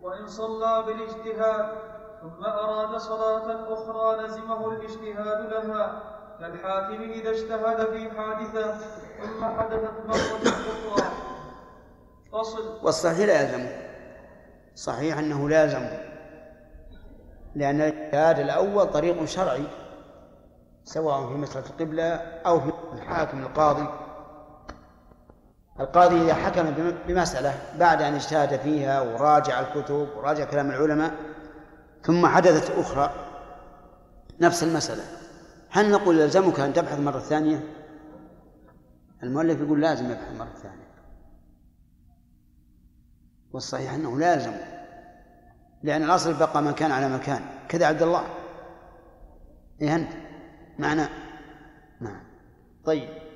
وإن صلى بالاجتهاد ثم أراد صلاة أخرى لزمه الاجتهاد لها، كالحاكم إذا اجتهد في حادثة ثم حدثت مرة أخرى. فصل. والصحيح لا يلزمه، صحيح أنه لا يلزمه، لأن الاجتهاد الأول طريق شرعي، سواء في مسألة القبلة أو في الحاكم القاضي إذا حكم بمسألة بعد أن اجتهد فيها وراجع الكتب وراجع كلام العلماء ثم حدثت أخرى نفس المسألة، هل نقول يلزمك أن تبحث مرة ثانية؟ المؤلف يقول لازم يبحث مرة ثانية، والصحيح أنه لا يلزم، لأن الأصل بقى مكان على مكان. كذا عبد الله إيه أنت معنا؟ نعم. طيب.